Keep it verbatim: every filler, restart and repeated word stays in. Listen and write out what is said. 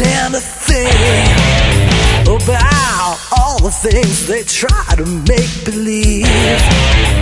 stand to think about all the things they try to make believe.